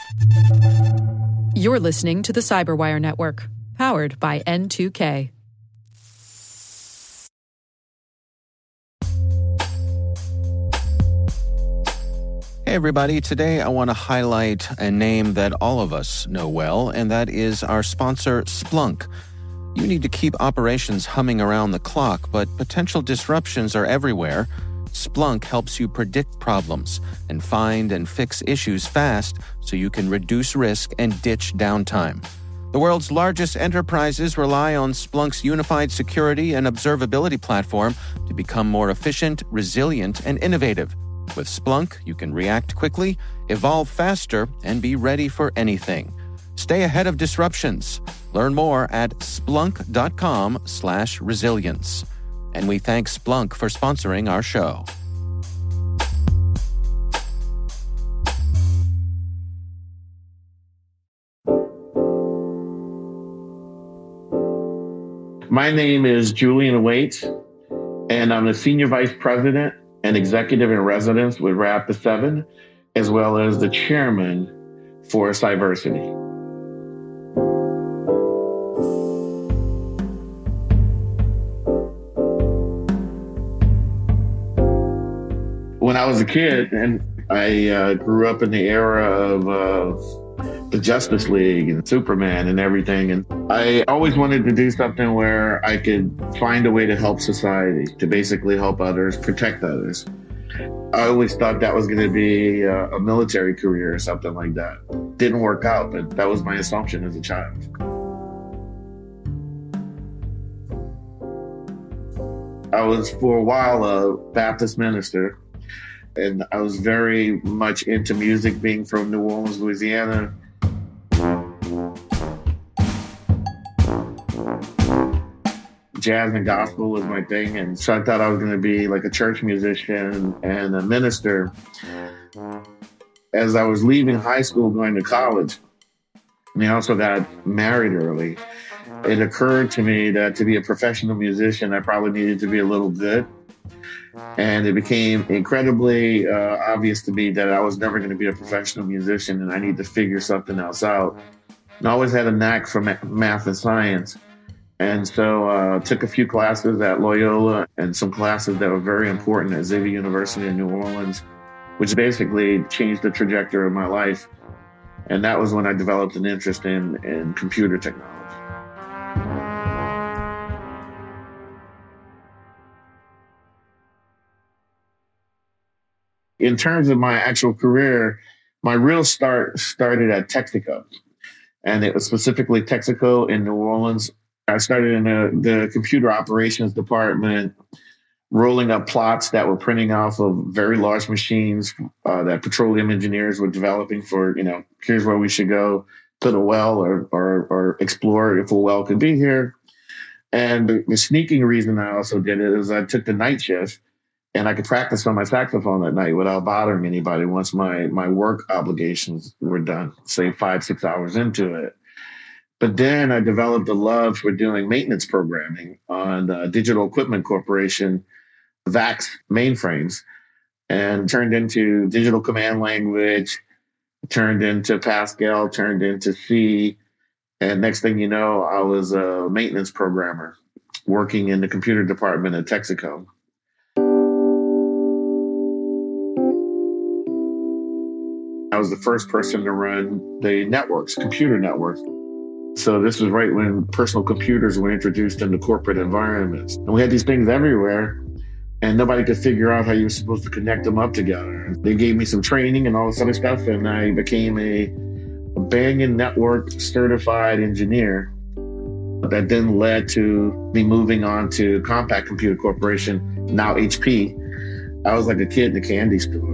You're listening to the Cyberwire Network, powered by N2K. Hey everybody, today I want to highlight a name that all of us know well, and that is our sponsor, Splunk. You need to keep operations humming around the clock, but potential disruptions are everywhere. Splunk helps you predict problems and find and fix issues fast so you can reduce risk and ditch downtime. The world's largest enterprises rely on Splunk's unified security and observability platform to become more efficient, resilient, and innovative. With Splunk, you can react quickly, evolve faster, and be ready for anything. Stay ahead of disruptions. Learn more at splunk.com/resilience. And we thank Splunk for sponsoring our show. My name is Julian Waits, and I'm the Senior Vice President and Executive in Residence with Rapid7, as well as the Chairman for Cyversity. When I was a kid, and I grew up in the era of the Justice League and Superman and everything, and I always wanted to do something where I could find a way to help society, to basically help others, protect others. I always thought that was going to be a military career or something like that. Didn't work out, but that was my assumption as a child. I was for a while a Baptist minister, and I was very much into music, being from New Orleans, Louisiana. Jazz and gospel was my thing, and so I thought I was going to be like a church musician and a minister. As I was leaving high school, going to college, and I also got married early, it occurred to me that to be a professional musician, I probably needed to be a little good. And it became incredibly obvious to me that I was never going to be a professional musician, and I need to figure something else out. And I always had a knack for math and science. And so took a few classes at Loyola and some classes that were very important at Xavier University in New Orleans, which basically changed the trajectory of my life. And that was when I developed an interest in computer technology. In terms of my actual career, my real start started at Texaco. And it was specifically Texaco in New Orleans. I started in the computer operations department, rolling up plots that were printing off of very large machines that petroleum engineers were developing for, here's where we should go put a well or explore if a well could be here. And the sneaking reason I also did it is I took the night shift, and I could practice on my saxophone at night without bothering anybody once my work obligations were done, say 5-6 hours into it. But then I developed a love for doing maintenance programming on Digital Equipment Corporation, VAX mainframes, and turned into digital command language, turned into Pascal, turned into C. And next thing you know, I was a maintenance programmer working in the computer department at Texaco. I was the first person to run the networks, computer networks. So this was right when personal computers were introduced into corporate environments. And we had these things everywhere, and nobody could figure out how you were supposed to connect them up together. They gave me some training and all this other stuff, and I became a Bang & Network certified engineer. That then led to me moving on to Compaq Computer Corporation, now HP. I was like a kid in a candy store.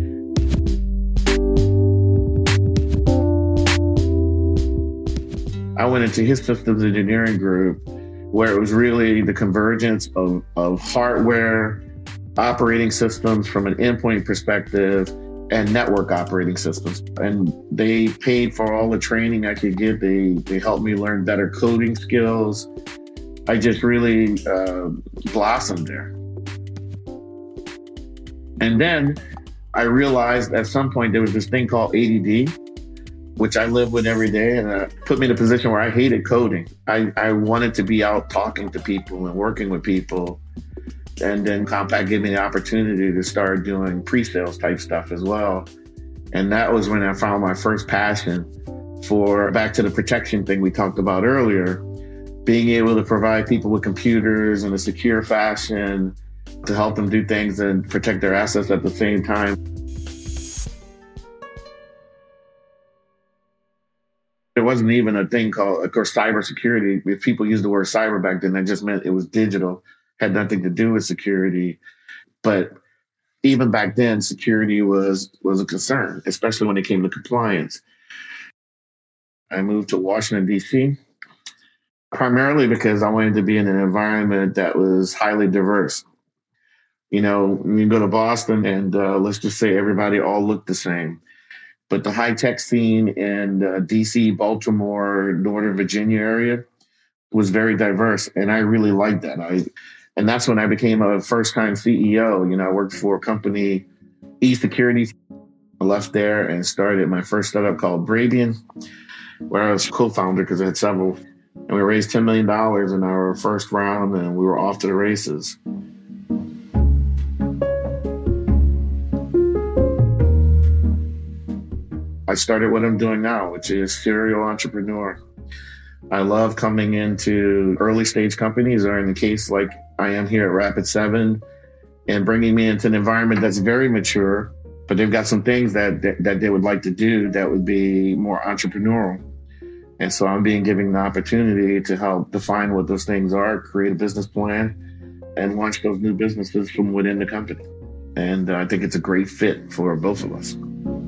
I went into his systems engineering group, where it was really the convergence of hardware, operating systems from an endpoint perspective, and network operating systems. And they paid for all the training I could get. They helped me learn better coding skills. I just really blossomed there. And then I realized at some point there was this thing called ADD. which I live with every day, and put me in a position where I hated coding. I wanted to be out talking to people and working with people. And then Compaq gave me the opportunity to start doing pre-sales type stuff as well. And that was when I found my first passion for, back to the protection thing we talked about earlier, being able to provide people with computers in a secure fashion to help them do things and protect their assets at the same time. There wasn't even a thing called, of course, cybersecurity. If people used the word cyber back then, that just meant it was digital, had nothing to do with security. But even back then, security was a concern, especially when it came to compliance. I moved to Washington, D.C., primarily because I wanted to be in an environment that was highly diverse. You know, you go to Boston and let's just say everybody all looked the same. But the high-tech scene in D.C., Baltimore, Northern Virginia area was very diverse, and I really liked that. And that's when I became a first-time CEO. You know, I worked for a company, eSecurity. I left there and started my first startup called Bravian, where I was co-founder because I had several. And we raised $10 million in our first round, and we were off to the races. I started what I'm doing now, which is serial entrepreneur. I love coming into early stage companies, or in the case like I am here at Rapid7, and bringing me into an environment that's very mature, but they've got some things that they would like to do that would be more entrepreneurial. And so I'm being given the opportunity to help define what those things are, create a business plan, and launch those new businesses from within the company. And I think it's a great fit for both of us.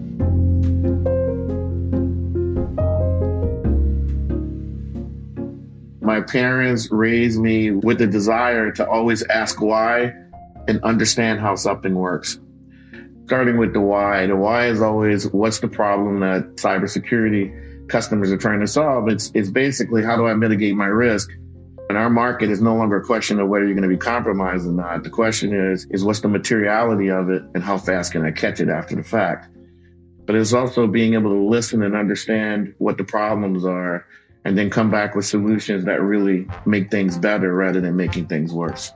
My parents raised me with the desire to always ask why and understand how something works. Starting with the why is always, what's the problem that cybersecurity customers are trying to solve? It's basically, how do I mitigate my risk? And our market is no longer a question of whether you're going to be compromised or not. The question is what's the materiality of it and how fast can I catch it after the fact? But it's also being able to listen and understand what the problems are, and then come back with solutions that really make things better rather than making things worse.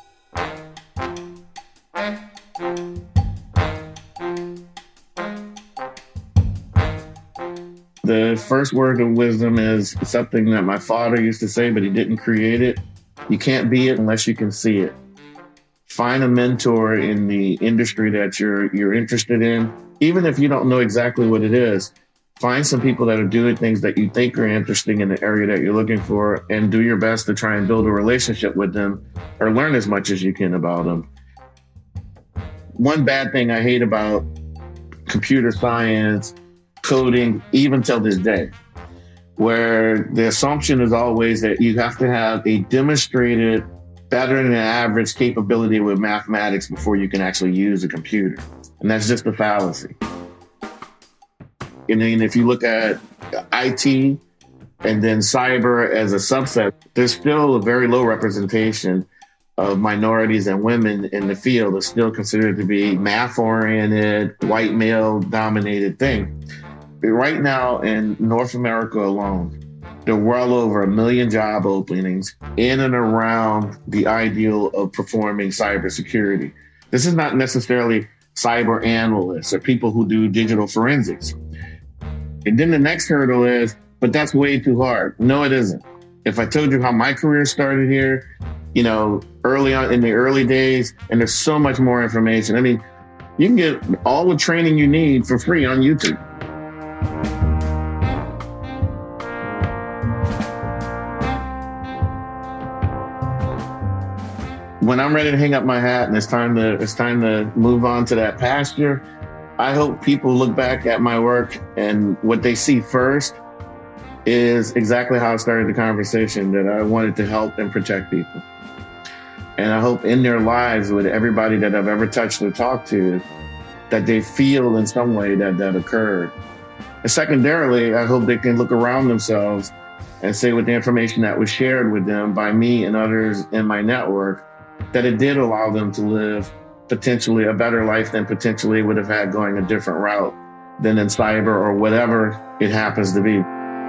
The first word of wisdom is something that my father used to say, but he didn't create it. You can't be it unless you can see it. Find a mentor in the industry that you're interested in. Even if you don't know exactly what it is, find some people that are doing things that you think are interesting in the area that you're looking for, and do your best to try and build a relationship with them or learn as much as you can about them. One bad thing I hate about computer science, coding, even till this day, where the assumption is always that you have to have a demonstrated better than average capability with mathematics before you can actually use a computer. And that's just a fallacy. And then if you look at IT and then cyber as a subset, there's still a very low representation of minorities and women in the field. It's still considered to be math-oriented, white male-dominated thing. Right now in North America alone, there are well over 1 million job openings in and around the ideal of performing cybersecurity. This is not necessarily cyber analysts or people who do digital forensics. And then the next hurdle is, but that's way too hard. No, it isn't. If I told you how my career started here, you know, early on in the early days, and there's so much more information. I mean, you can get all the training you need for free on YouTube. When I'm ready to hang up my hat and it's time to move on to that pasture, I hope people look back at my work and what they see first is exactly how I started the conversation, that I wanted to help and protect people. And I hope in their lives, with everybody that I've ever touched or talked to, that they feel in some way that occurred. And secondarily, I hope they can look around themselves and say, with the information that was shared with them by me and others in my network, that it did allow them to live potentially a better life than potentially would have had going a different route. than in cyber or whatever it happens to be.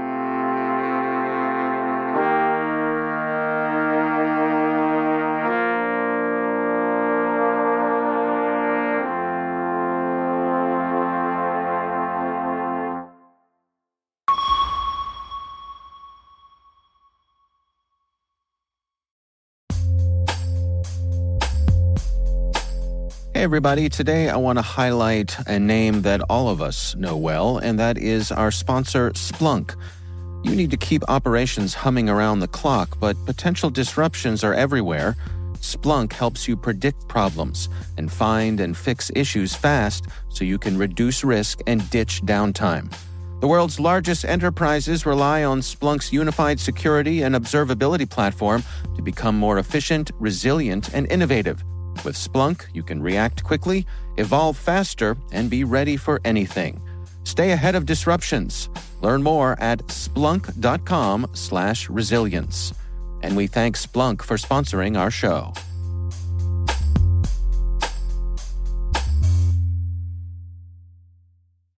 Hey everybody, today I want to highlight a name that all of us know well, and that is our sponsor, Splunk. You need to keep operations humming around the clock, but potential disruptions are everywhere. Splunk helps you predict problems and find and fix issues fast so you can reduce risk and ditch downtime. The world's largest enterprises rely on Splunk's unified security and observability platform to become more efficient, resilient, and innovative. With Splunk, you can react quickly, evolve faster, and be ready for anything. Stay ahead of disruptions. Learn more at splunk.com/resilience. And we thank Splunk for sponsoring our show.